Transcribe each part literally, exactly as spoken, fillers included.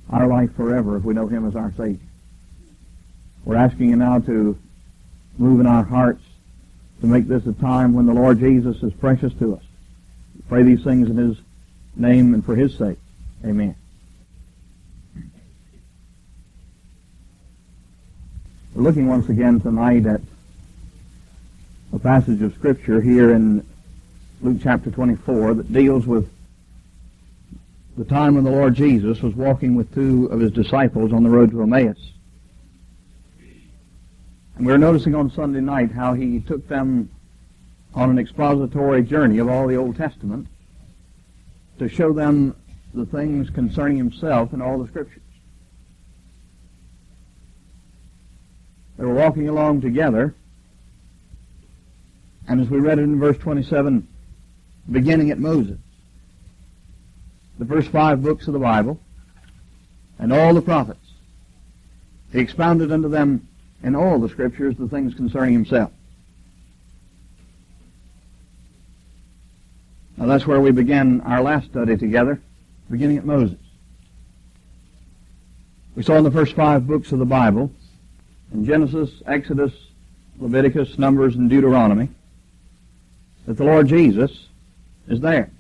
our life forever if we know Him as our Savior. We're asking you now to move in our hearts to make this a time when the Lord Jesus is precious to us. We pray these things in His name and for His sake. Amen. We're looking once again tonight at a passage of Scripture here in Luke chapter twenty-four that deals with the time when the Lord Jesus was walking with two of His disciples on the road to Emmaus. And we were noticing on Sunday night how He took them on an expository journey of all the Old Testament to show them the things concerning Himself in all the Scriptures. They were walking along together, and as we read it in verse twenty-seven, beginning at Moses, the first five books of the Bible, and all the prophets, He expounded unto them in all the Scriptures the things concerning Himself. Now that's where we began our last study together, beginning at Moses. We saw in the first five books of the Bible, in Genesis, Exodus, Leviticus, Numbers, and Deuteronomy, that the Lord Jesus is there.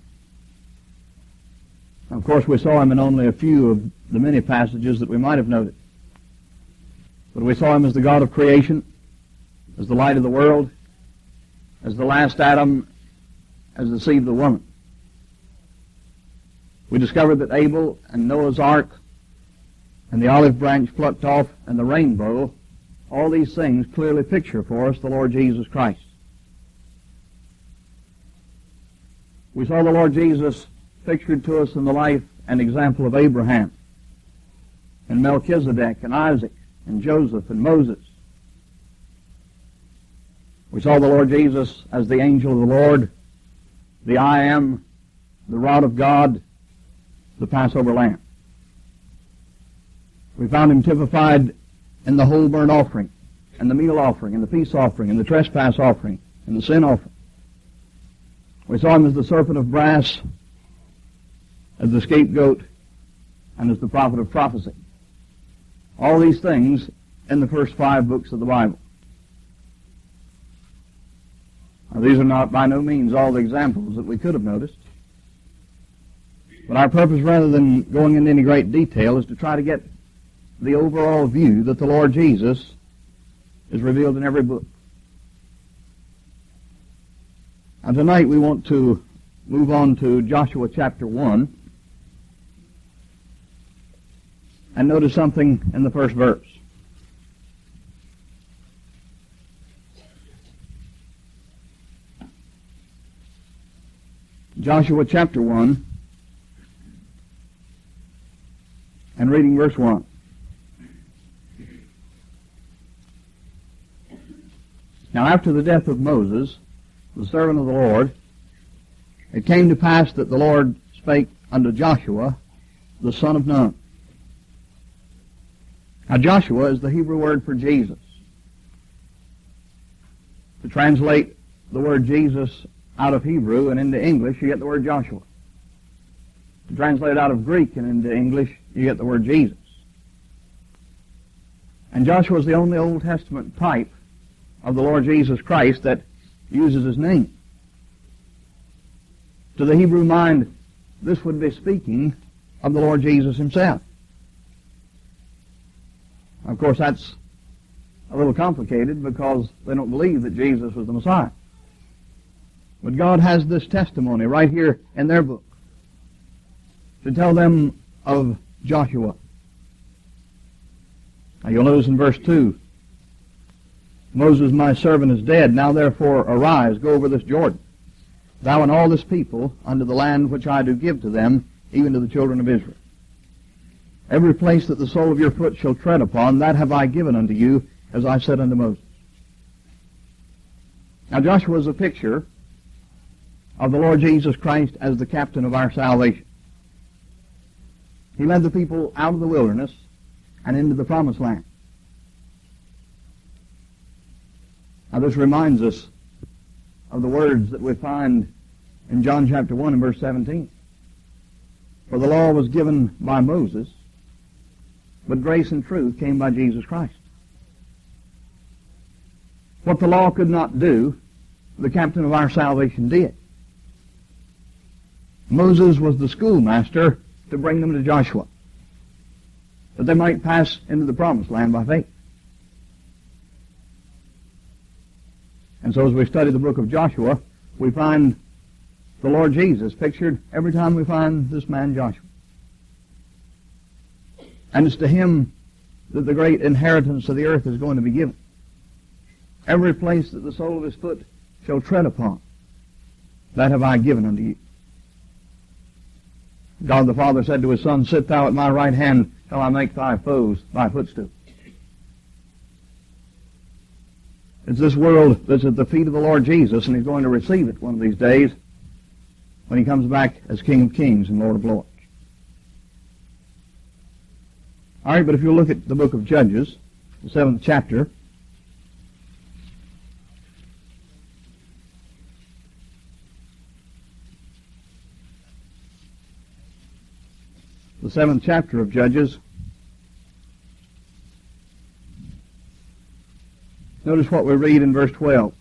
Now, of course, we saw Him in only a few of the many passages that we might have noted. But we saw Him as the God of creation, as the light of the world, as the last Adam, as the seed of the woman. We discovered that Abel and Noah's ark and the olive branch plucked off and the rainbow, all these things clearly picture for us the Lord Jesus Christ. We saw the Lord Jesus pictured to us in the life and example of Abraham and Melchizedek and Isaac and Joseph and Moses. We saw the Lord Jesus as the angel of the Lord, the I Am, the rod of God, the Passover lamb. We found Him typified in the whole burnt offering, and the meal offering, and the peace offering, and the trespass offering, and the sin offering. We saw Him as the serpent of brass, as the scapegoat, and as the prophet of prophecy. All these things in the first five books of the Bible. Now, these are not by no means all the examples that we could have noticed. But our purpose, rather than going into any great detail, is to try to get the overall view that the Lord Jesus is revealed in every book. And tonight we want to move on to Joshua chapter one and notice something in the first verse. Joshua chapter one and reading verse one. Now after the death of Moses, the servant of the Lord, it came to pass that the Lord spake unto Joshua, the son of Nun. Now Joshua is the Hebrew word for Jesus. To translate the word Jesus out of Hebrew and into English, you get the word Joshua. To translate it out of Greek and into English, you get the word Jesus. And Joshua is the only Old Testament type of the Lord Jesus Christ that uses His name. To the Hebrew mind, this would be speaking of the Lord Jesus Himself. Of course, that's a little complicated because they don't believe that Jesus was the Messiah. But God has this testimony right here in their book to tell them of Joshua. Now you'll notice in verse two, Moses my servant is dead, now therefore arise, go over this Jordan, thou and all this people, unto the land which I do give to them, even to the children of Israel. Every place that the sole of your foot shall tread upon, that have I given unto you, as I said unto Moses. Now Joshua is a picture of the Lord Jesus Christ as the captain of our salvation. He led the people out of the wilderness and into the promised land. Now this reminds us of the words that we find in John chapter one and verse seventeen. For the law was given by Moses, but grace and truth came by Jesus Christ. What the law could not do, the captain of our salvation did. Moses was the schoolmaster to bring them to Joshua, that they might pass into the promised land by faith. And so as we study the book of Joshua, we find the Lord Jesus pictured every time we find this man Joshua. And it's to him that the great inheritance of the earth is going to be given. Every place that the sole of his foot shall tread upon, that have I given unto you. God the Father said to his Son, sit thou at my right hand till I make thy foes thy footstool. It's this world that's at the feet of the Lord Jesus, and he's going to receive it one of these days when he comes back as King of Kings and Lord of Lords. All right, but if you look at the book of Judges, the seventh chapter, the seventh chapter of Judges, notice what we read in verse twelve.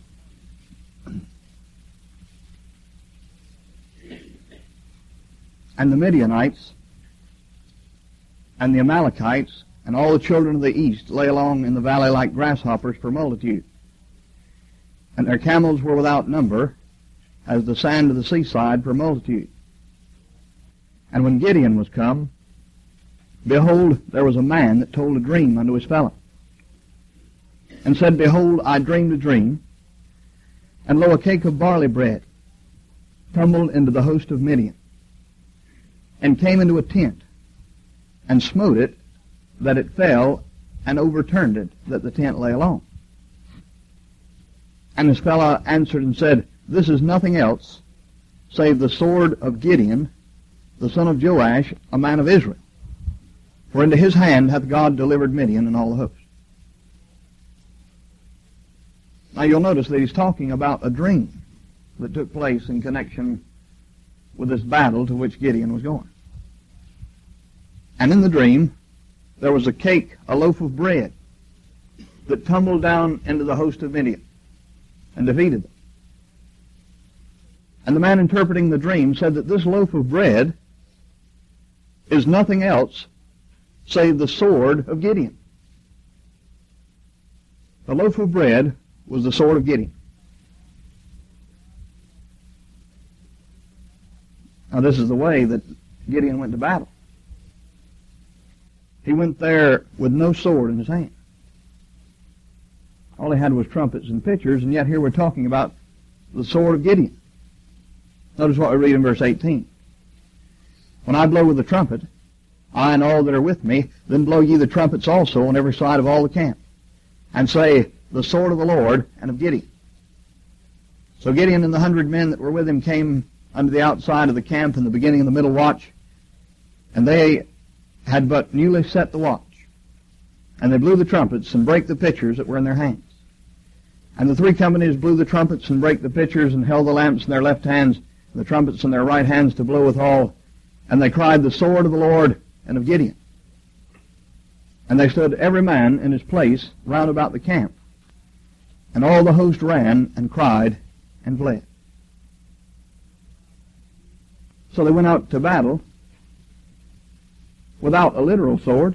And the Midianites and the Amalekites and all the children of the east lay along in the valley like grasshoppers for multitude. And their camels were without number, as the sand of the seaside for multitude. And when Gideon was come, behold, there was a man that told a dream unto his fellow, and said, behold, I dreamed a dream, and lo, a cake of barley bread tumbled into the host of Midian, and came into a tent, and smote it, that it fell, and overturned it, that the tent lay alone. And his fellow answered and said, this is nothing else, save the sword of Gideon, the son of Joash, a man of Israel. For into his hand hath God delivered Midian and all the host. Now you'll notice that he's talking about a dream that took place in connection with this battle to which Gideon was going. And in the dream, there was a cake, a loaf of bread, that tumbled down into the host of Midian and defeated them. And the man interpreting the dream said that this loaf of bread is nothing else save the sword of Gideon. The loaf of bread was the sword of Gideon. Now this is the way that Gideon went to battle. He went there with no sword in his hand. All he had was trumpets and pitchers, and yet here we're talking about the sword of Gideon. Notice what we read in verse eighteen. When I blow with the trumpet, I and all that are with me, then blow ye the trumpets also on every side of all the camp, and say, the sword of the Lord and of Gideon. So Gideon and the hundred men that were with him came unto the outside of the camp in the beginning of the middle watch, and they had but newly set the watch. And they blew the trumpets and brake the pitchers that were in their hands. And the three companies blew the trumpets and brake the pitchers and held the lamps in their left hands and the trumpets in their right hands to blow withal. And they cried, the sword of the Lord and of Gideon. And they stood every man in his place round about the camp. And all the host ran and cried and fled. So they went out to battle without a literal sword.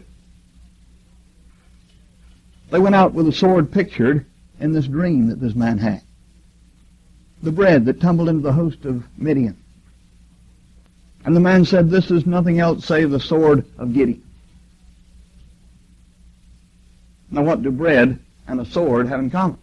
They went out with a sword pictured in this dream that this man had. The bread that tumbled into the host of Midian. And the man said, this is nothing else save the sword of Gideon. Now what do bread and a sword have in common?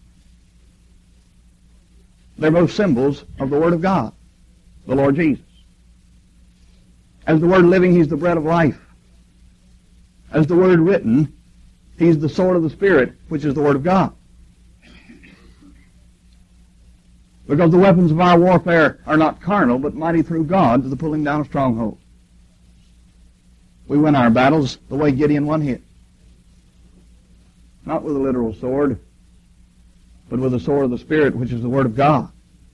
They're both symbols of the Word of God, the Lord Jesus. As the Word living, He's the bread of life. As the Word written, He's the sword of the Spirit, which is the Word of God. Because the weapons of our warfare are not carnal, but mighty through God to the pulling down of strongholds. We win our battles the way Gideon won his. Not with a literal sword, but with the sword of the Spirit, which is the Word of God.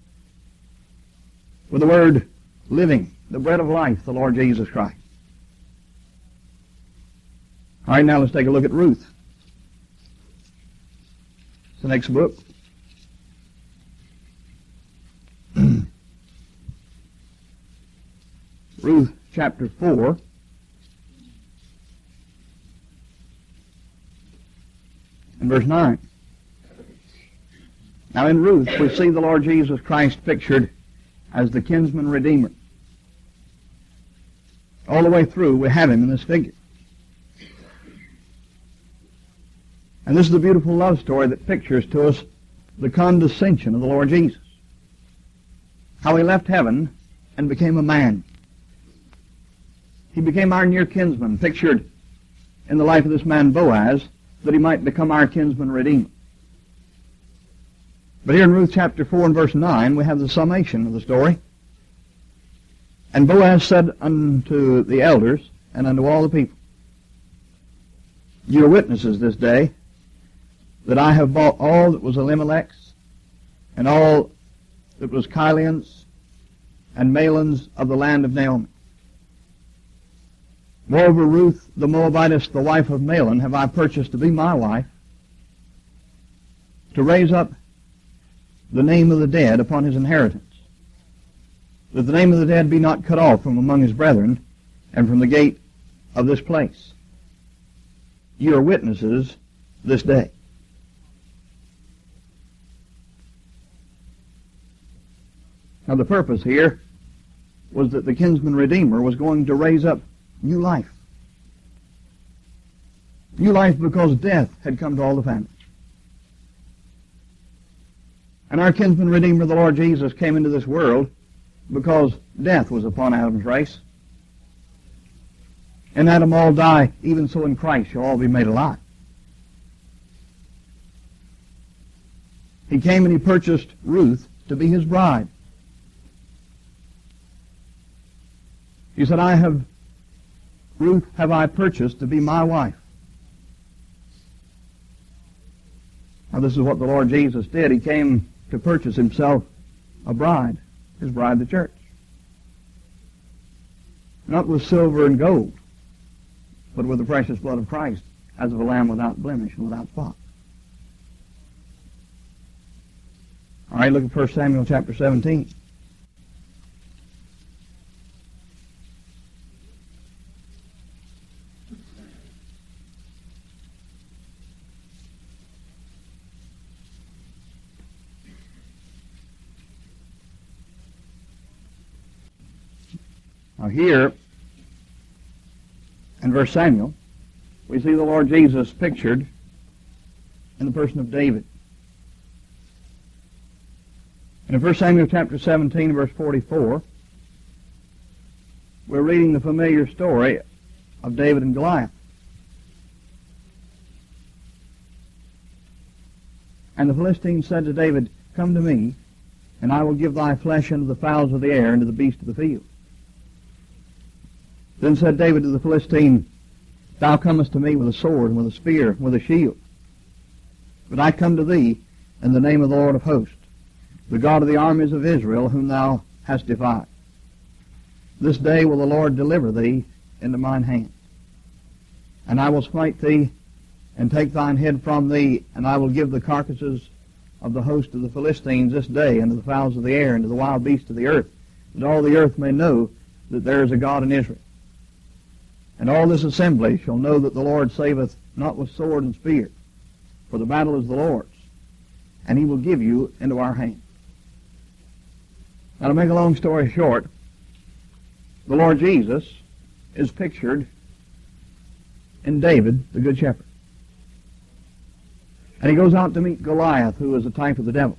With the Word living, the bread of life, the Lord Jesus Christ. All right, now let's take a look at Ruth. It's the next book. Ruth chapter four. And verse nine. Now in Ruth we see the Lord Jesus Christ pictured as the kinsman redeemer. All the way through we have him in this figure. And this is a beautiful love story that pictures to us the condescension of the Lord Jesus. How he left heaven and became a man. He became our near kinsman, pictured in the life of this man Boaz, that he might become our kinsman redeemer. But here in Ruth chapter four and verse nine, we have the summation of the story. And Boaz said unto the elders and unto all the people, You are witnesses this day that I have bought all that was Elimelech's, and all that was Chilion's, and Mahlon's of the land of Naomi. Moreover, Ruth the Moabitess, the wife of Mahlon, have I purchased to be my wife, to raise up the name of the dead upon his inheritance, that the name of the dead be not cut off from among his brethren, and from the gate of this place. You are witnesses this day. Now the purpose here was that the kinsman redeemer was going to raise up new life. New life because death had come to all the family. And our kinsman redeemer, the Lord Jesus, came into this world because death was upon Adam's race. In Adam all die, even so in Christ shall all be made alive. He came and he purchased Ruth to be his bride. He said, I have, Ruth have I purchased to be my wife. Now this is what the Lord Jesus did. He came to purchase himself a bride, his bride, the church. Not with silver and gold, but with the precious blood of Christ, as of a lamb without blemish and without spot. All right, look at First Samuel chapter seventeen. Now here, in First Samuel, we see the Lord Jesus pictured in the person of David. And in First Samuel chapter seventeen, verse forty-four, we're reading the familiar story of David and Goliath. And the Philistines said to David, Come to me, and I will give thy flesh unto the fowls of the air and to the beasts of the field. Then said David to the Philistine, Thou comest to me with a sword, and with a spear, and with a shield. But I come to thee in the name of the Lord of hosts, the God of the armies of Israel, whom thou hast defied. This day will the Lord deliver thee into mine hand. And I will smite thee, and take thine head from thee, and I will give the carcasses of the host of the Philistines this day unto the fowls of the air, and to the wild beasts of the earth, that all the earth may know that there is a God in Israel. And all this assembly shall know that the Lord saveth not with sword and spear, for the battle is the Lord's, and he will give you into our hand. Now to make a long story short, the Lord Jesus is pictured in David, the good shepherd. And he goes out to meet Goliath, who is a type of the devil.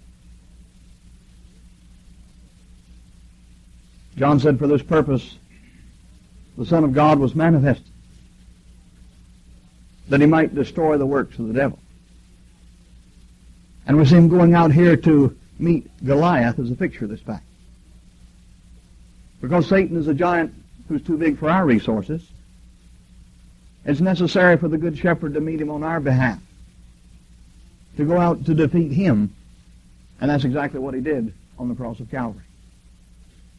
John said, For this purpose the Son of God was manifested, that he might destroy the works of the devil. And we see him going out here to meet Goliath as a picture of this fact. Because Satan is a giant who's too big for our resources, it's necessary for the Good Shepherd to meet him on our behalf, to go out to defeat him, and that's exactly what he did on the cross of Calvary.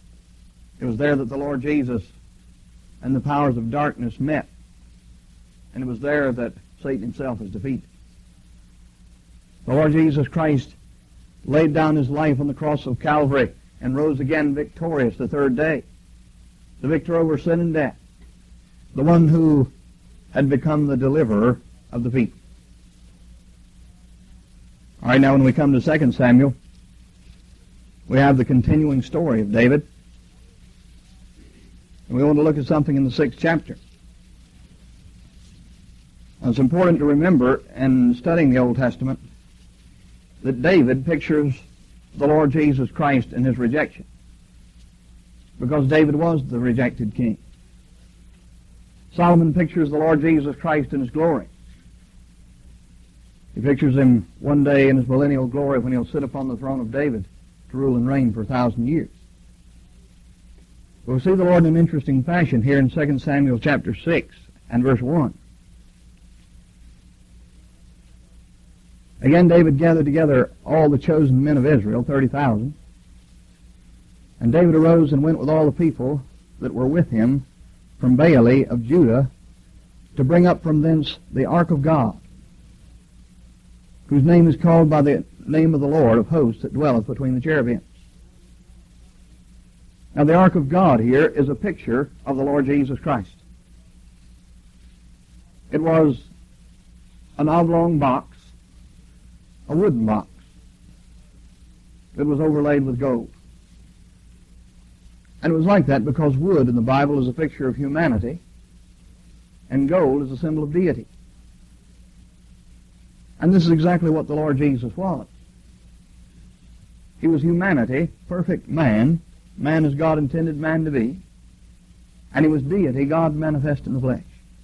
It was there that the Lord Jesus and the powers of darkness met And it was there that Satan himself was defeated. The Lord Jesus Christ laid down his life on the cross of Calvary and rose again victorious the third day. The victor over sin and death. The one who had become the deliverer of the people. All right, now when we come to Second Samuel, we have the continuing story of David. And we want to look at something in the sixth chapter. Now, it's important to remember in studying the Old Testament that David pictures the Lord Jesus Christ in his rejection. Because David was the rejected king. Solomon pictures the Lord Jesus Christ in his glory. He pictures him one day in his millennial glory when he'll sit upon the throne of David to rule and reign for a thousand years. We'll see the Lord in an interesting fashion here in Second Samuel chapter six and verse one. Again, David gathered together all the chosen men of Israel, thirty thousand. And David arose and went with all the people that were with him from Baale of Judah to bring up from thence the ark of God, whose name is called by the name of the Lord of hosts that dwelleth between the cherubims. Now the ark of God here is a picture of the Lord Jesus Christ. It was an oblong box, a wooden box. It was overlaid with gold. And it was like that because wood in the Bible is a picture of humanity, and gold is a symbol of deity. And this is exactly what the Lord Jesus was. He was humanity, perfect man, man as God intended man to be, and he was deity, God manifest in the flesh.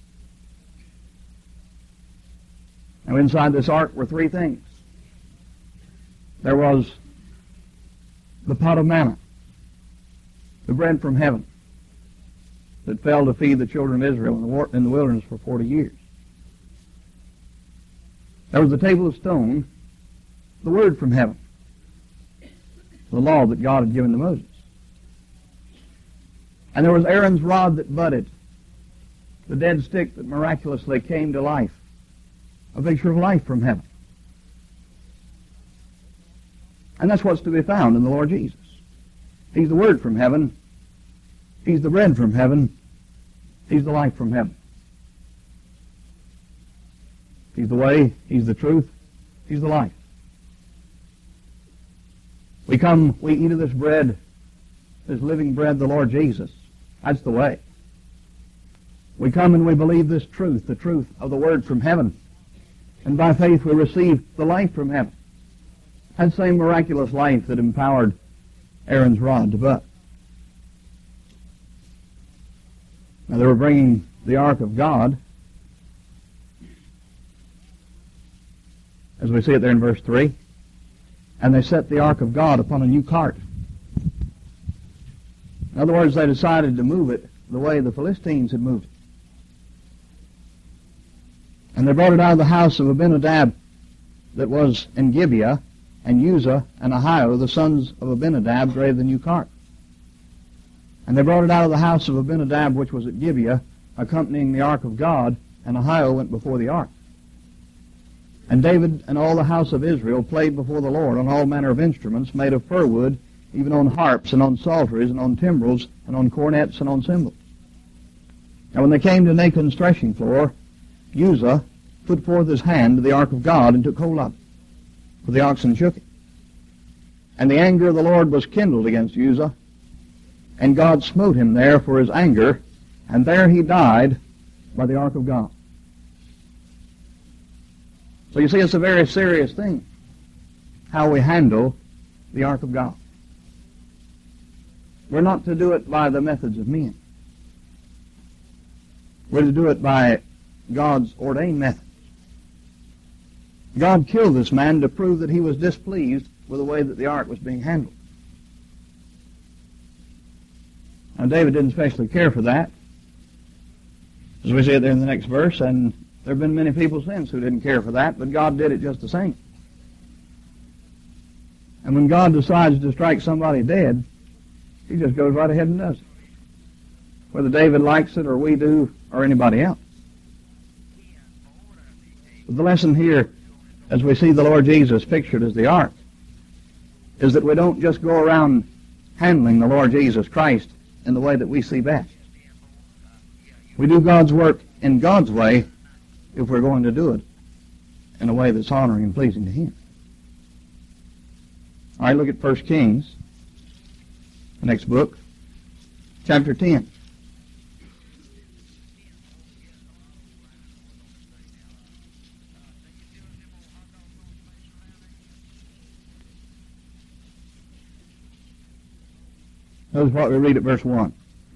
Now inside this ark were three things. There was the pot of manna, the bread from heaven that fell to feed the children of Israel in the, war- in the wilderness for forty years. There was the table of stone, the word from heaven, the law that God had given to Moses. And there was Aaron's rod that budded, the dead stick that miraculously came to life, a picture of life from heaven. And that's what's to be found in the Lord Jesus. He's the word from heaven. He's the bread from heaven. He's the life from heaven. He's the way. He's the truth. He's the life. We come, we eat of this bread, this living bread, the Lord Jesus. That's the way. We come and we believe this truth, the truth of the word from heaven. And by faith we receive the life from heaven. That same miraculous life that empowered Aaron's rod to bud. Now they were bringing the ark of God, as we see it there in verse three, and they set the ark of God upon a new cart. In other words, they decided to move it the way the Philistines had moved it. And they brought it out of the house of Abinadab that was in Gibeah, and Uzzah and Ahio, the sons of Abinadab, drave the new cart. And they brought it out of the house of Abinadab, which was at Gibeah, accompanying the ark of God, and Ahio went before the ark. And David and all the house of Israel played before the Lord on all manner of instruments made of fir wood, even on harps and on psalteries and on timbrels and on cornets and on cymbals. Now when they came to Nachon's threshing floor, Uzzah put forth his hand to the ark of God and took hold of it, for the oxen shook it. And the anger of the Lord was kindled against Uzzah, and God smote him there for his anger, and there he died by the ark of God. So you see, it's a very serious thing, how we handle the ark of God. We're not to do it by the methods of men. We're to do it by God's ordained methods. God killed this man to prove that he was displeased with the way that the ark was being handled. Now David didn't especially care for that, as we see it there in the next verse, and there have been many people since who didn't care for that, but God did it just the same. And when God decides to strike somebody dead, he just goes right ahead and does it, whether David likes it or we do or anybody else. But the lesson here, as we see the Lord Jesus pictured as the ark, is that we don't just go around handling the Lord Jesus Christ in the way that we see best. We do God's work in God's way if we're going to do it in a way that's honoring and pleasing to Him. All right, look at First Kings, the next book, chapter ten. Notice what we read at verse one.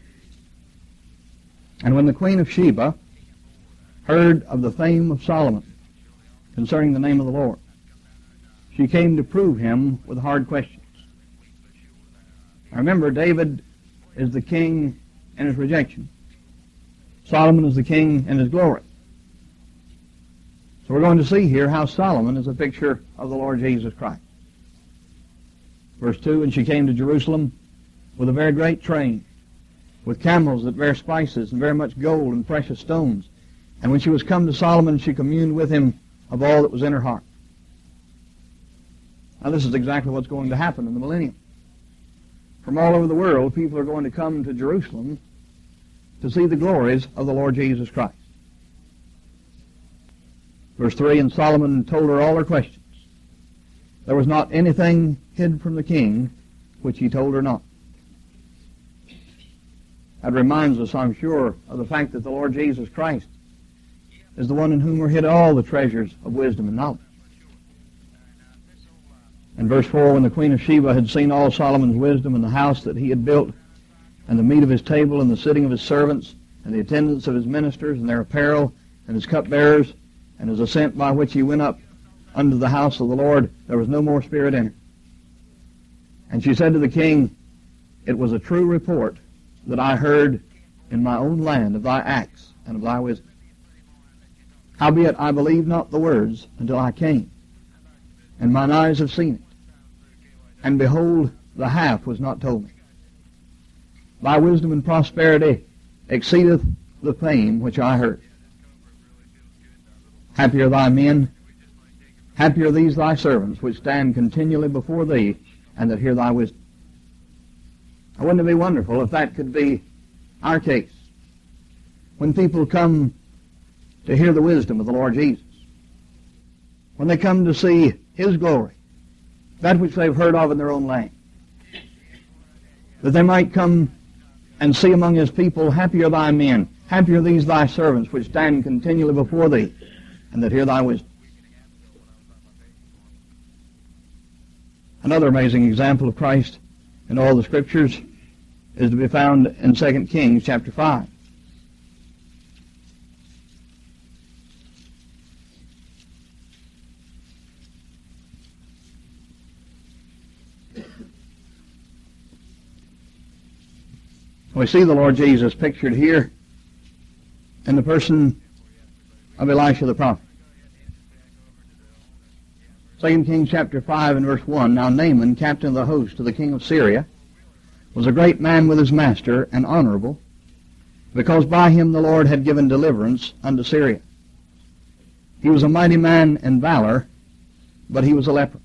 And when the queen of Sheba heard of the fame of Solomon concerning the name of the Lord, she came to prove him with hard questions. Now remember, David is the king in his rejection. Solomon is the king in his glory. So we're going to see here how Solomon is a picture of the Lord Jesus Christ. Verse two, and she came to Jerusalem with a very great train, with camels that bear spices, and very much gold and precious stones. And when she was come to Solomon, she communed with him of all that was in her heart. Now this is exactly what's going to happen in the millennium. From all over the world, people are going to come to Jerusalem to see the glories of the Lord Jesus Christ. Verse three, and Solomon told her all her questions. There was not anything hid from the king which he told her not. That reminds us, I'm sure, of the fact that the Lord Jesus Christ is the one in whom are hid all the treasures of wisdom and knowledge. In verse four, when the queen of Sheba had seen all Solomon's wisdom and the house that he had built, and the meat of his table, and the sitting of his servants, and the attendance of his ministers, and their apparel, and his cupbearers, and his ascent by which he went up unto the house of the Lord, there was no more spirit in her. And she said to the king, it was a true report that I heard in my own land of thy acts and of thy wisdom. Howbeit I believed not the words until I came, and mine eyes have seen it. And behold, the half was not told me. Thy wisdom and prosperity exceedeth the fame which I heard. Happy are thy men, happy are these thy servants, which stand continually before thee, and that hear thy wisdom. Now, wouldn't it be wonderful if that could be our case? When people come to hear the wisdom of the Lord Jesus, when they come to see His glory, that which they've heard of in their own land, that they might come and see among His people, happy are thy men, happy are these thy servants, which stand continually before thee, and that hear thy wisdom. Another amazing example of Christ in all the Scriptures is to be found in Second Kings chapter five. We see the Lord Jesus pictured here in the person of Elisha the prophet. Second Kings chapter five and verse one, now Naaman, captain of the host of the king of Syria, was a great man with his master and honorable, because by him the Lord had given deliverance unto Syria. He was a mighty man in valor, but he was a leper.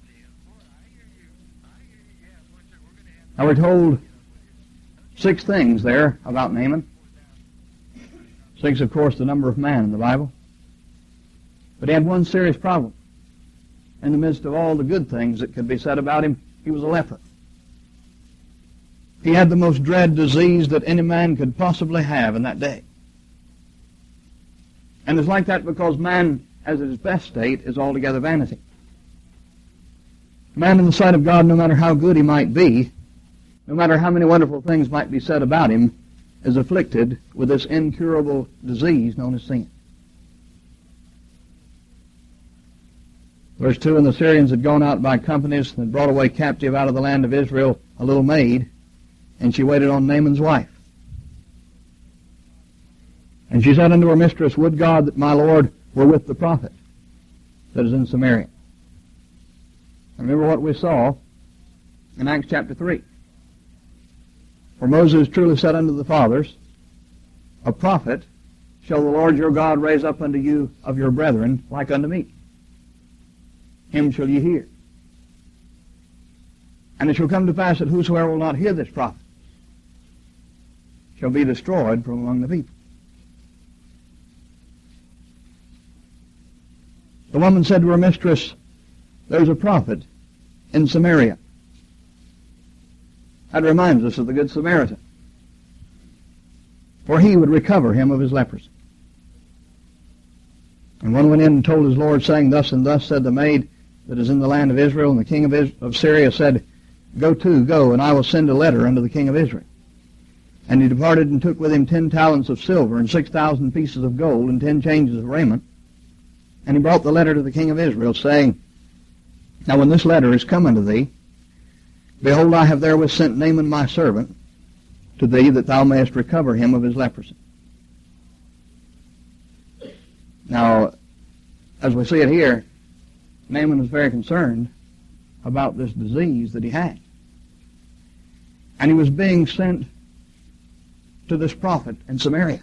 Now we're told six things there about Naaman. Six, of course, the number of man in the Bible. But he had one serious problem. In the midst of all the good things that could be said about him, he was a leper. He had the most dread disease that any man could possibly have in that day. And it's like that because man, as at his best state, is altogether vanity. Man in the sight of God, no matter how good he might be, no matter how many wonderful things might be said about him, is afflicted with this incurable disease known as sin. Verse two, and the Syrians had gone out by companies and had brought away captive out of the land of Israel a little maid, and she waited on Naaman's wife. And she said unto her mistress, would God that my Lord were with the prophet that is in Samaria. Remember what we saw in Acts chapter three. For Moses truly said unto the fathers, a prophet shall the Lord your God raise up unto you of your brethren like unto me. Him shall ye hear. And it shall come to pass that whosoever will not hear this prophet shall be destroyed from among the people. The woman said to her mistress, there's a prophet in Samaria. That reminds us of the Good Samaritan. For he would recover him of his leprosy. And one went in and told his Lord, saying, thus and thus said the maid that is in the land of Israel. And the king of, Is- of Syria said, go to, go, and I will send a letter unto the king of Israel. And he departed and took with him ten talents of silver and six thousand pieces of gold and ten changes of raiment. And he brought the letter to the king of Israel, saying, now when this letter is come unto thee, behold, I have therewith sent Naaman my servant to thee, that thou mayest recover him of his leprosy. Now, as we see it here, Naaman was very concerned about this disease that he had. And he was being sent to this prophet in Samaria,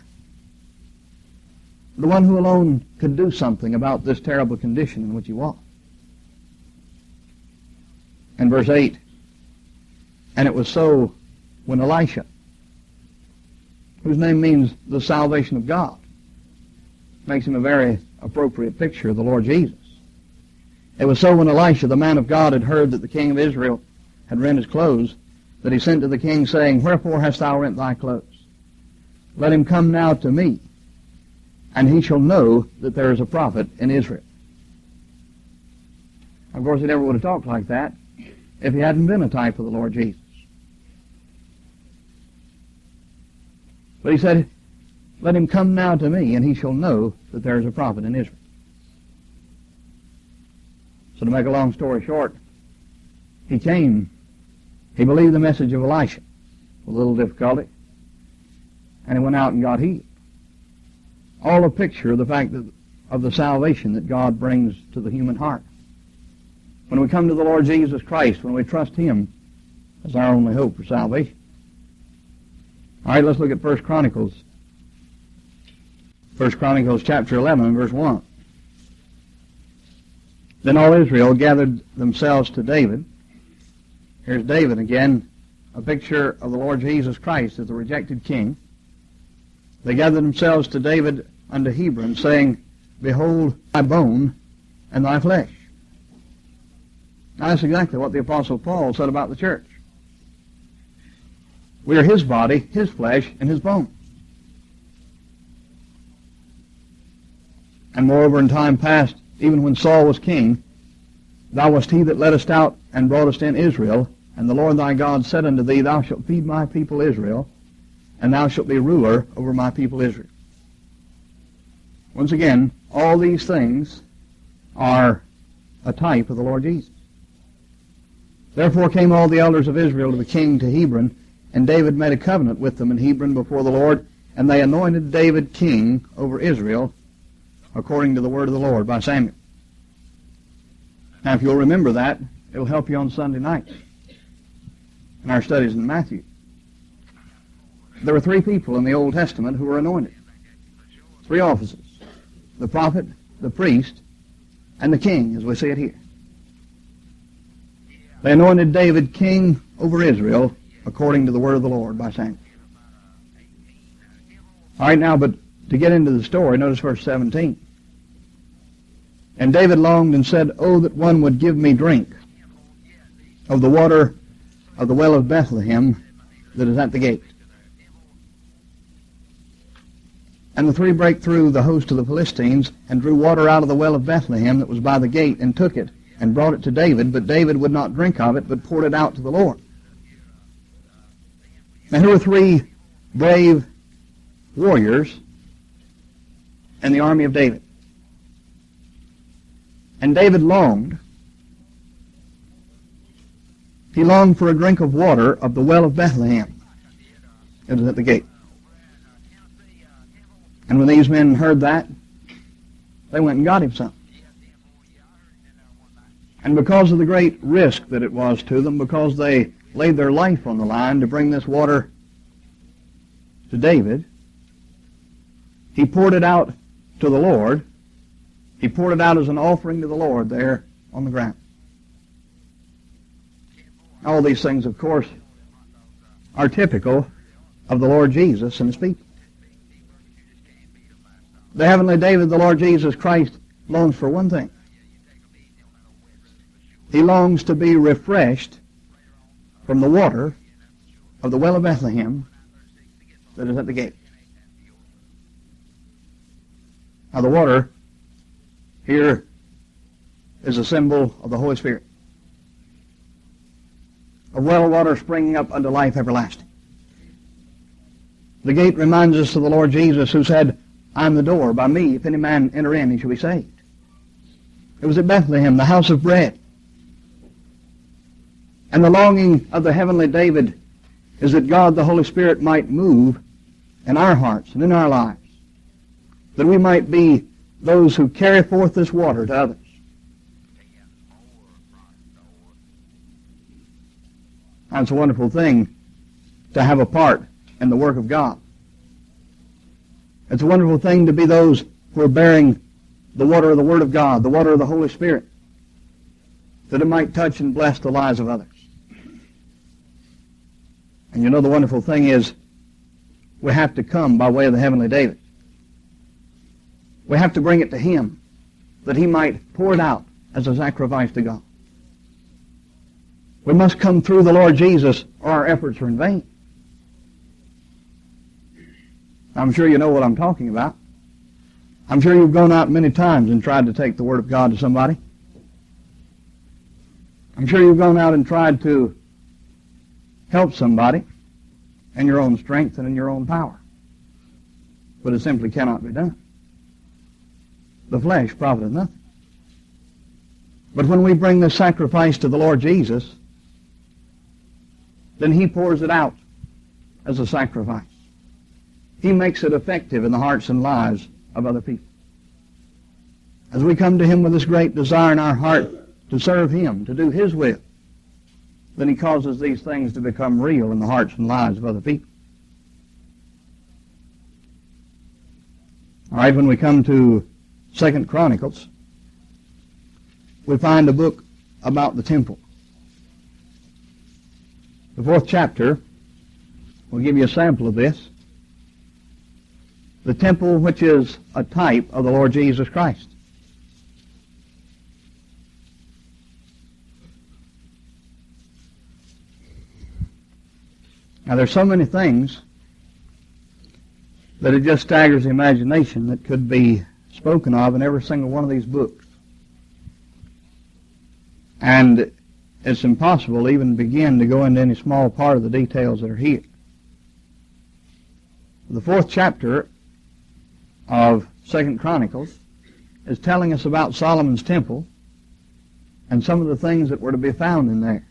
the one who alone could do something about this terrible condition in which he was. In verse eight, and it was so when Elisha, whose name means the salvation of God, makes him a very appropriate picture of the Lord Jesus. It was so when Elisha, the man of God, had heard that the king of Israel had rent his clothes, that he sent to the king, saying, wherefore hast thou rent thy clothes? Let him come now to me, and he shall know that there is a prophet in Israel. Of course, he never would have talked like that if he hadn't been a type of the Lord Jesus. But he said, let him come now to me, and he shall know that there is a prophet in Israel. So to make a long story short, he came, he believed the message of Elisha with a little difficulty, and he went out and got healed. All a picture of the fact that, of the salvation that God brings to the human heart. When we come to the Lord Jesus Christ, when we trust Him as our only hope for salvation. All right, let's look at First Chronicles. First Chronicles chapter eleven and verse one. Then all Israel gathered themselves to David. Here's David again, a picture of the Lord Jesus Christ as the rejected king. They gathered themselves to David unto Hebron, saying, behold thy bone and thy flesh. Now that's exactly what the Apostle Paul said about the church. We are his body, his flesh, and his bones. And moreover, in time past, even when Saul was king, thou wast he that leddest out and broughtest in Israel, and the Lord thy God said unto thee, thou shalt feed my people Israel, and thou shalt be ruler over my people Israel. Once again, all these things are a type of the Lord Jesus. Therefore came all the elders of Israel to the king to Hebron, and David made a covenant with them in Hebron before the Lord, and they anointed David king over Israel, according to the word of the Lord by Samuel. Now, if you'll remember that, it'll help you on Sunday night in our studies in Matthew. There were three people in the Old Testament who were anointed. Three offices. The prophet, the priest, and the king, as we see it here. They anointed David king over Israel, according to the word of the Lord by Samuel. All right, now, but to get into the story, notice verse seventeen. And David longed and said, oh, that one would give me drink of the water of the well of Bethlehem that is at the gate. And the three brake through the host of the Philistines, and drew water out of the well of Bethlehem that was by the gate, and took it, and brought it to David. But David would not drink of it, but poured it out to the Lord. Now here were three brave warriors in the army of David. And David longed. He longed for a drink of water of the well of Bethlehem. It was at the gate. And when these men heard that, they went and got him some. And because of the great risk that it was to them, because they laid their life on the line to bring this water to David, He poured it out to the Lord. He poured it out as an offering to the Lord there on the ground. All these things, of course, are typical of the Lord Jesus and His people. The heavenly David, the Lord Jesus Christ, longs for one thing. He longs to be refreshed from the water of the well of Bethlehem that is at the gate. Now the water here is a symbol of the Holy Spirit. A well of water springing up unto life everlasting. The gate reminds us of the Lord Jesus, who said, I am the door. By me, if any man enter in, he shall be saved. It was at Bethlehem, the house of bread. And the longing of the heavenly David is that God, the Holy Spirit, might move in our hearts and in our lives, that we might be those who carry forth this water to others. And it's a wonderful thing to have a part in the work of God. It's a wonderful thing to be those who are bearing the water of the Word of God, the water of the Holy Spirit, that it might touch and bless the lives of others. And you know the wonderful thing is, we have to come by way of the heavenly David. We have to bring it to Him, that He might pour it out as a sacrifice to God. We must come through the Lord Jesus, or our efforts are in vain. I'm sure you know what I'm talking about. I'm sure you've gone out many times and tried to take the Word of God to somebody. I'm sure you've gone out and tried to help somebody in your own strength and in your own power. But it simply cannot be done. The flesh profiteth nothing. But when we bring this sacrifice to the Lord Jesus, then He pours it out as a sacrifice. He makes it effective in the hearts and lives of other people. As we come to Him with this great desire in our heart to serve Him, to do His will, then He causes these things to become real in the hearts and lives of other people. All right, when we come to Second Chronicles, we find a book about the temple. The fourth chapter will give you a sample of this. The temple, which is a type of the Lord Jesus Christ. Now, there's so many things that it just staggers the imagination that could be spoken of in every single one of these books. And it's impossible to even begin to go into any small part of the details that are here. The fourth chapter of Second Chronicles is telling us about Solomon's temple and some of the things that were to be found in there.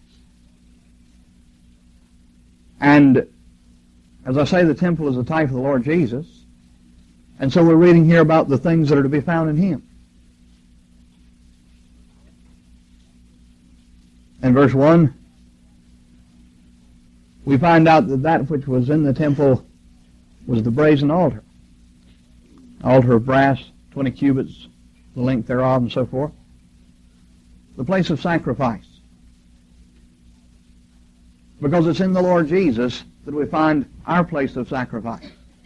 And as I say, the temple is a type of the Lord Jesus, and so we're reading here about the things that are to be found in Him. In verse one, we find out that that which was in the temple was the brazen altar. Altar of brass, twenty cubits, the length thereof, and so forth. The place of sacrifice. Because it's in the Lord Jesus that we find our place of sacrifice.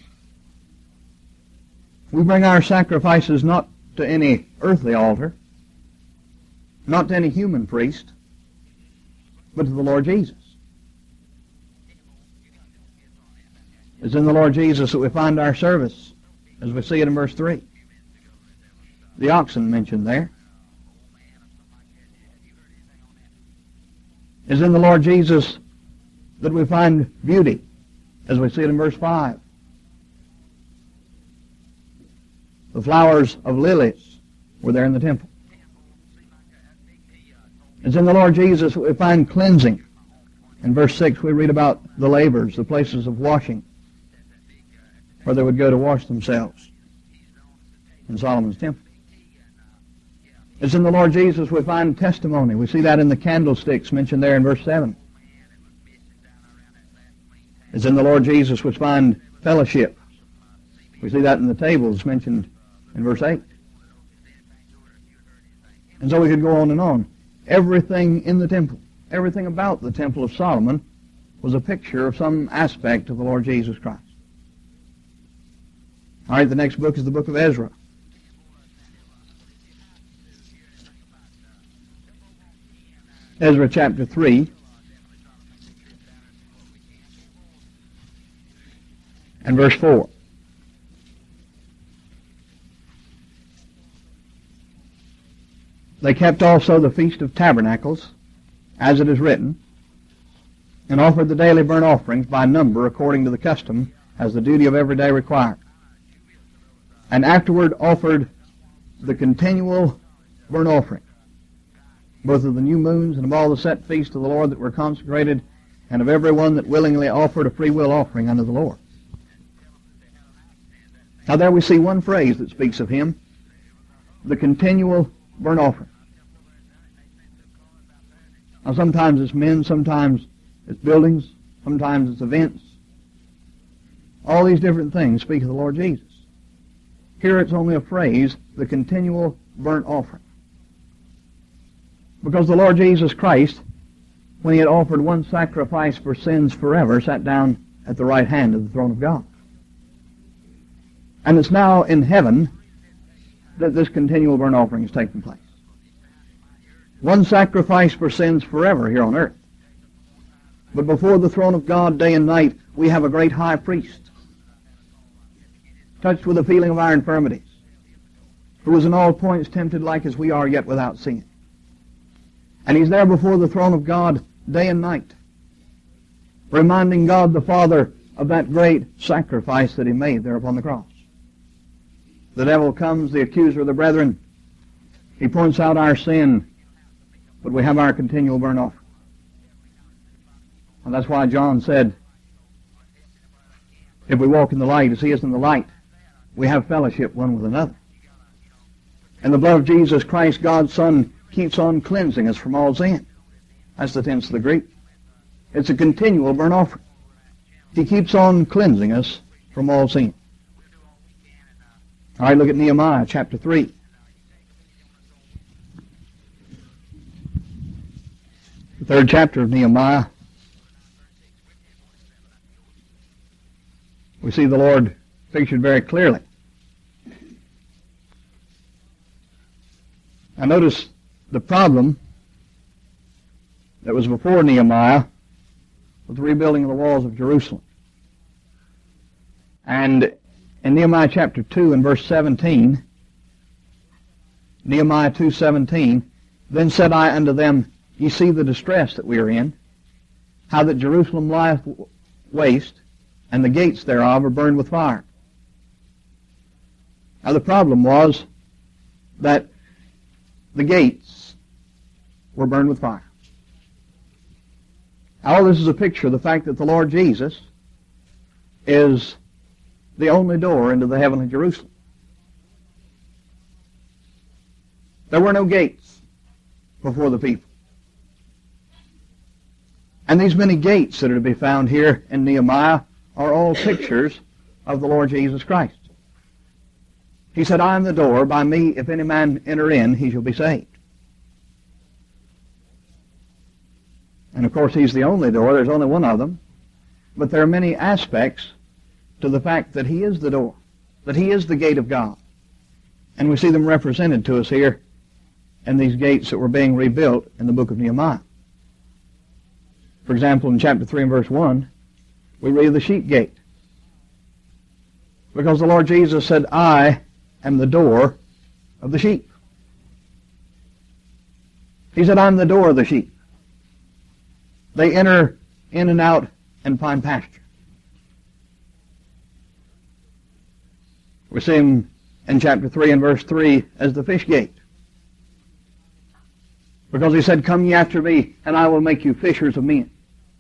We bring our sacrifices not to any earthly altar, not to any human priest, but to the Lord Jesus. It's in the Lord Jesus that we find our service, as we see it in verse three. The oxen mentioned there. It's in the Lord Jesus that we find beauty, as we see it in verse five. The flowers of lilies were there in the temple. It's in the Lord Jesus that we find cleansing. In verse six we read about the lavers, the places of washing, where they would go to wash themselves in Solomon's temple. It's in the Lord Jesus we find testimony. We see that in the candlesticks mentioned there in verse seven. It's in the Lord Jesus we find fellowship We see that in the tables mentioned in verse eight. And so we could go on and on. Everything in the temple, everything about the Temple of Solomon was a picture of some aspect of the Lord Jesus Christ. All right, the next book is the book of Ezra. Ezra chapter three. And verse four. They kept also the Feast of Tabernacles, as it is written, and offered the daily burnt offerings by number according to the custom, as the duty of every day required. And afterward offered the continual burnt offering, both of the new moons and of all the set feasts of the Lord that were consecrated, and of every one that willingly offered a free will offering unto the Lord. Now there we see one phrase that speaks of him, the continual burnt offering. Now sometimes it's men, sometimes it's buildings, sometimes it's events. All these different things speak of the Lord Jesus. Here it's only a phrase, the continual burnt offering. Because the Lord Jesus Christ, when he had offered one sacrifice for sins forever, sat down at the right hand of the throne of God. And it's now in heaven that this continual burnt offering is taking place. One sacrifice for sins forever here on earth. But before the throne of God day and night, we have a great high priest, touched with the feeling of our infirmities, who was in all points tempted like as we are, yet without sin. And he's there before the throne of God day and night, reminding God the Father of that great sacrifice that he made there upon the cross. The devil comes, the accuser of the brethren. He points out our sin, but we have our continual burnt offering. And that's why John said, if we walk in the light as he is in the light, we have fellowship one with another. And the blood of Jesus Christ, God's Son, keeps on cleansing us from all sin. That's the tense of the Greek. It's a continual burnt offering. He keeps on cleansing us from all sin. All right, look at Nehemiah chapter three. The third chapter of Nehemiah. We see the Lord pictured very clearly. Now notice the problem that was before Nehemiah with the rebuilding of the walls of Jerusalem. And in Nehemiah chapter two and verse seventeen, Nehemiah two seventeen, then said I unto them, ye see the distress that we are in, how that Jerusalem lieth waste, and the gates thereof are burned with fire. Now the problem was that the gates were burned with fire. All this is a picture of the fact that the Lord Jesus is the only door into the heavenly Jerusalem. There were no gates before the people. And these many gates that are to be found here in Nehemiah are all pictures of the Lord Jesus Christ. He said, I am the door, by me if any man enter in, he shall be saved. And of course he's the only door, there's only one of them. But there are many aspects to the fact that he is the door, that he is the gate of God. And we see them represented to us here in these gates that were being rebuilt in the book of Nehemiah. For example, in chapter three and verse one, we read the sheep gate. Because the Lord Jesus said, I am the door of the sheep. He said, I'm the door of the sheep. They enter in and out and find pasture. We see him in chapter three and verse three as the fish gate. Because he said, come ye after me, and I will make you fishers of men.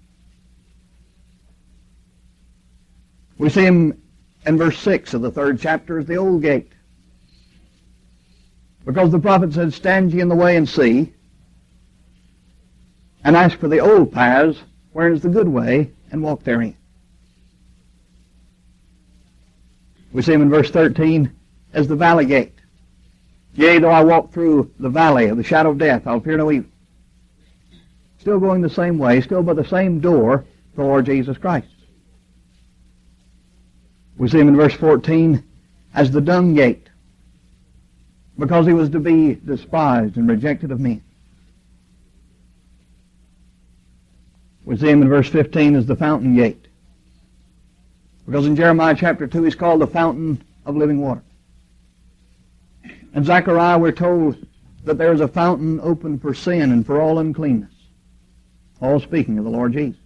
We see him in verse six of the third chapter as the old gate. Because the prophet said, stand ye in the way and see, and ask for the old paths, wherein is the good way, and walk therein. We see him in verse thirteen as the valley gate. Yea, though I walk through the valley of the shadow of death, I'll fear no evil. Still going the same way, still by the same door, the Lord Jesus Christ. We see him in verse fourteen as the dung gate, because he was to be despised and rejected of men. We see him in verse fifteen as the fountain gate, because in Jeremiah chapter two he's called the fountain of living water. In Zechariah we're told that there is a fountain open for sin and for all uncleanness, all speaking of the Lord Jesus.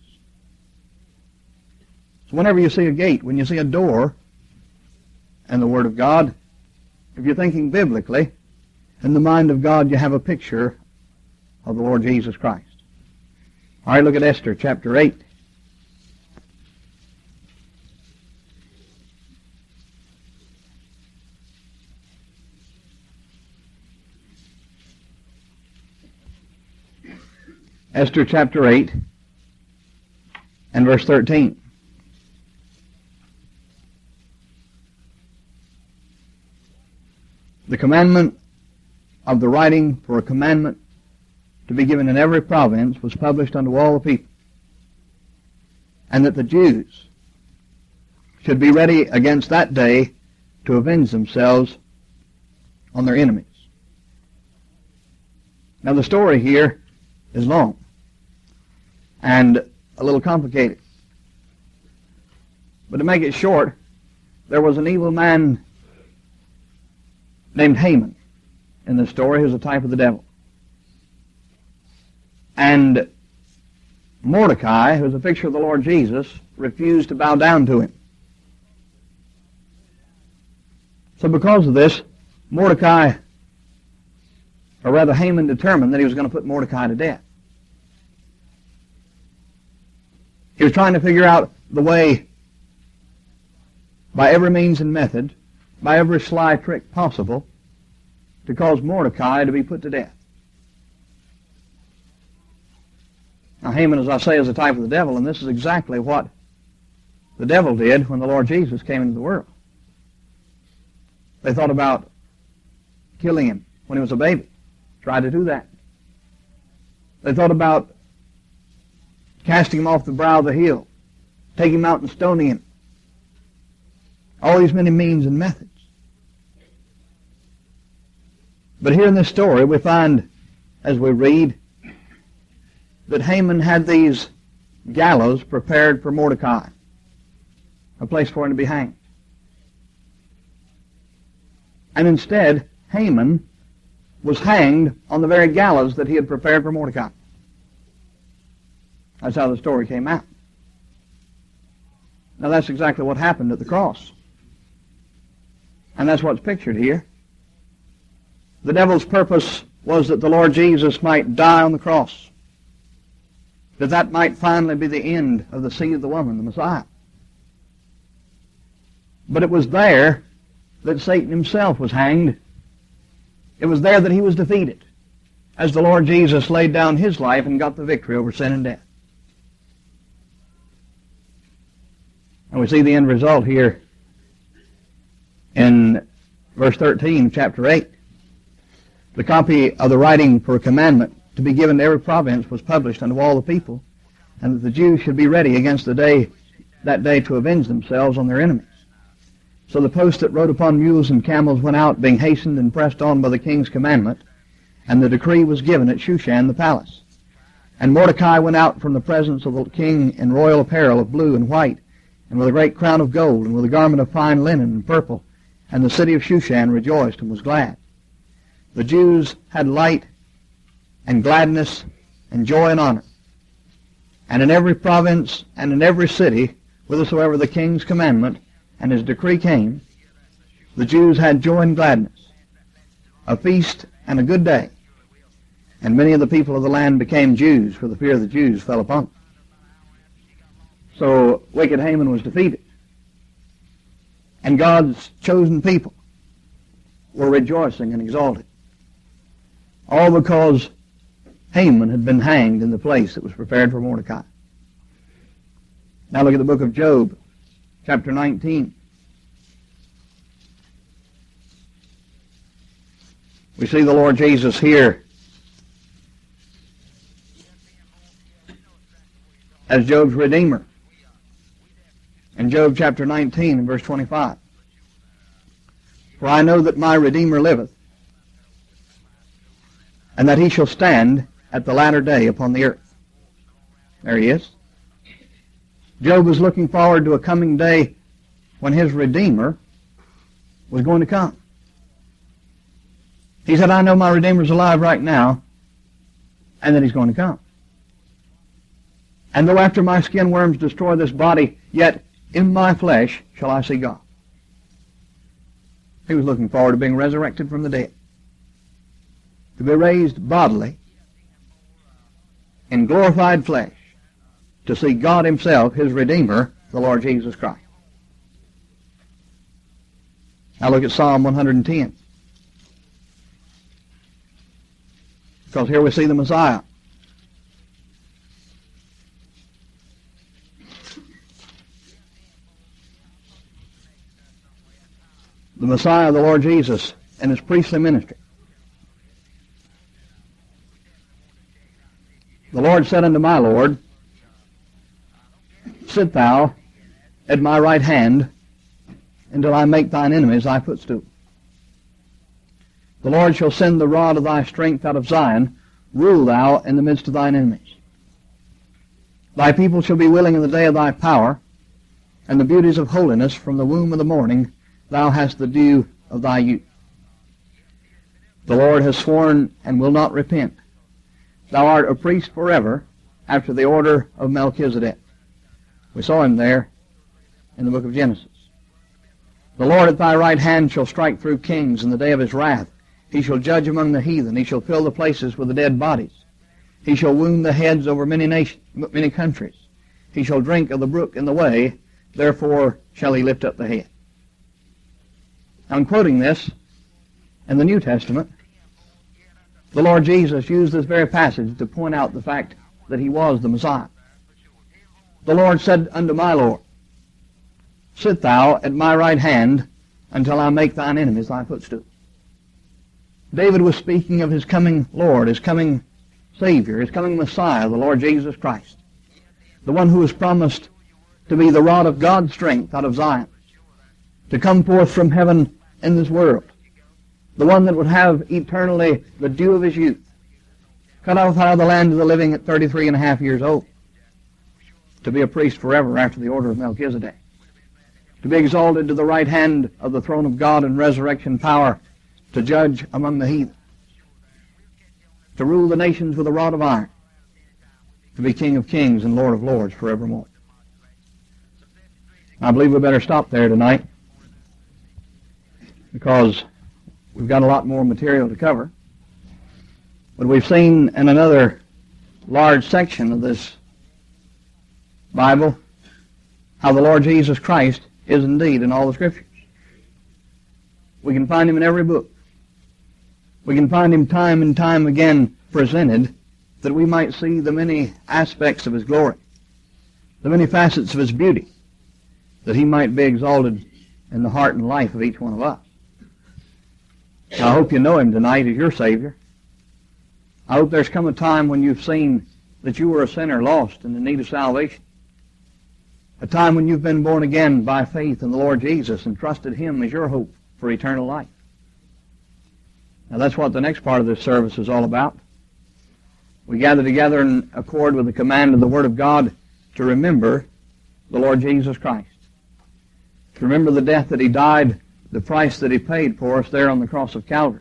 So whenever you see a gate, when you see a door and the Word of God, if you're thinking biblically, in the mind of God you have a picture of the Lord Jesus Christ. All right, look at Esther chapter eight. Esther chapter eight and verse thirteen. The commandment of the writing for a commandment to be given in every province was published unto all the people, and that the Jews should be ready against that day to avenge themselves on their enemies. Now the story here is long and a little complicated. But to make it short, there was an evil man named Haman in the story, who's a type of the devil. And Mordecai, who's a picture of the Lord Jesus, refused to bow down to him. So because of this, Mordecai, or rather Haman, determined that he was going to put Mordecai to death. He was trying to figure out the way, by every means and method, by every sly trick possible, to cause Mordecai to be put to death. Now Haman, as I say, is a type of the devil, and this is exactly what the devil did when the Lord Jesus came into the world. They thought about killing him when he was a baby. Tried to do that. They thought about casting him off the brow of the hill, taking him out and stoning him. All these many means and methods. But here in this story we find, as we read, that Haman had these gallows prepared for Mordecai, a place for him to be hanged. And instead, Haman was hanged on the very gallows that he had prepared for Mordecai. That's how the story came out. Now that's exactly what happened at the cross. And that's what's pictured here. The devil's purpose was that the Lord Jesus might die on the cross, that that might finally be the end of the seed of the woman, the Messiah. But it was there that Satan himself was hanged. It was there that he was defeated, as the Lord Jesus laid down his life and got the victory over sin and death. And we see the end result here in verse thirteen, chapter eight. The copy of the writing for a commandment to be given to every province was published unto all the people, and that the Jews should be ready against the day, that day to avenge themselves on their enemies. So the post that rode upon mules and camels went out, being hastened and pressed on by the king's commandment, and the decree was given at Shushan the palace. And Mordecai went out from the presence of the king in royal apparel of blue and white, and with a great crown of gold, and with a garment of fine linen and purple. And the city of Shushan rejoiced and was glad. The Jews had light and gladness and joy and honor. And in every province and in every city, whithersoever the king's commandment and his decree came, the Jews had joy and gladness, a feast and a good day. And many of the people of the land became Jews, for the fear of the Jews fell upon them. So wicked Haman was defeated. And God's chosen people were rejoicing and exalted. All because Haman had been hanged in the place that was prepared for Mordecai. Now look at the book of Job, chapter nineteen. We see the Lord Jesus here as Job's Redeemer. In Job chapter nineteen and verse twenty-five. For I know that my Redeemer liveth, and that he shall stand at the latter day upon the earth. There he is. Job was looking forward to a coming day when his Redeemer was going to come. He said, I know my Redeemer's alive right now, and that he's going to come. And though after my skin worms destroy this body, yet in my flesh shall I see God. He was looking forward to being resurrected from the dead, to be raised bodily in glorified flesh, to see God himself, his Redeemer, the Lord Jesus Christ. Now look at Psalm one hundred ten. Because here we see the Messiah. The Messiah, the Lord Jesus, and his priestly ministry. The Lord said unto my Lord, sit thou at my right hand until I make thine enemies thy footstool. The Lord shall send the rod of thy strength out of Zion. Rule thou in the midst of thine enemies. Thy people shall be willing in the day of thy power, and the beauties of holiness from the womb of the morning. Thou hast the dew of thy youth. The Lord has sworn and will not repent. Thou art a priest forever, after the order of Melchizedek. We saw him there in the book of Genesis. The Lord at thy right hand shall strike through kings in the day of his wrath. He shall judge among the heathen. He shall fill the places with the dead bodies. He shall wound the heads over many nations, many countries. He shall drink of the brook in the way. Therefore shall he lift up the head. I'm quoting this in the New Testament. The Lord Jesus used this very passage to point out the fact that he was the Messiah. The Lord said unto my Lord, sit thou at my right hand until I make thine enemies thy footstool. David was speaking of his coming Lord, his coming Savior, his coming Messiah, the Lord Jesus Christ, the one who was promised to be the rod of God's strength out of Zion, to come forth from heaven in this world, the one that would have eternally the dew of his youth, cut off out of the land of the living at thirty-three and a half years old, to be a priest forever after the order of Melchizedek, to be exalted to the right hand of the throne of God in resurrection power, to judge among the heathen, to rule the nations with a rod of iron, to be King of kings and Lord of lords forevermore. I believe we better stop there tonight, because we've got a lot more material to cover. But we've seen in another large section of this Bible how the Lord Jesus Christ is indeed in all the Scriptures. We can find him in every book. We can find him time and time again presented, that we might see the many aspects of his glory, the many facets of his beauty, that he might be exalted in the heart and life of each one of us. I hope you know him tonight as your Savior. I hope there's come a time when you've seen that you were a sinner lost and in need of salvation. A time when you've been born again by faith in the Lord Jesus and trusted him as your hope for eternal life. Now that's what the next part of this service is all about. We gather together in accord with the command of the Word of God to remember the Lord Jesus Christ. To remember the death that he died, the price that he paid for us there on the cross of Calvary.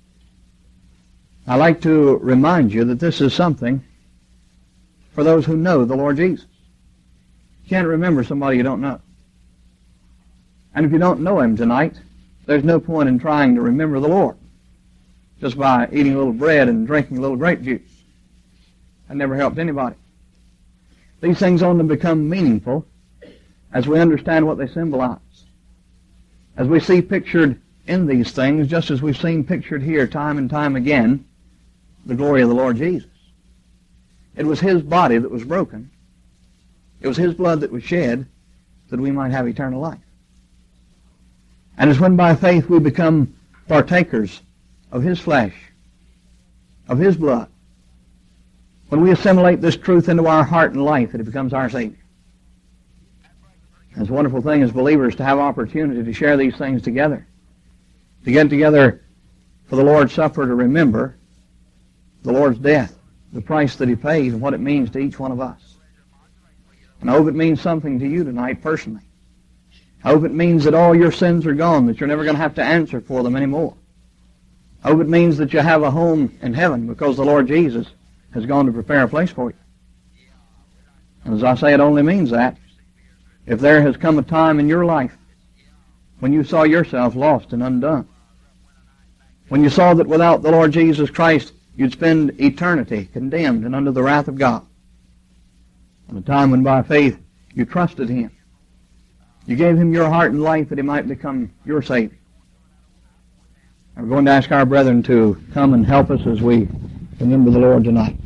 I like to remind you that this is something for those who know the Lord Jesus. You can't remember somebody you don't know. And if you don't know him tonight, there's no point in trying to remember the Lord just by eating a little bread and drinking a little grape juice. That never helped anybody. These things only become meaningful as we understand what they symbolize. As we see pictured in these things, just as we've seen pictured here time and time again, the glory of the Lord Jesus. It was his body that was broken. It was his blood that was shed that we might have eternal life. And it's when by faith we become partakers of His flesh, of His blood, when we assimilate this truth into our heart and life, that it becomes our Savior. It's a wonderful thing as believers to have opportunity to share these things together, to get together for the Lord's Supper, to remember the Lord's death, the price that He paid, and what it means to each one of us. And I hope it means something to you tonight personally. I hope it means that all your sins are gone, that you're never going to have to answer for them anymore. I hope it means that you have a home in heaven because the Lord Jesus has gone to prepare a place for you. And as I say, it only means that if there has come a time in your life when you saw yourself lost and undone, when you saw that without the Lord Jesus Christ you'd spend eternity condemned and under the wrath of God, and a time when by faith you trusted Him, you gave Him your heart and life that He might become your Savior. And we're going to ask our brethren to come and help us as we remember the Lord tonight.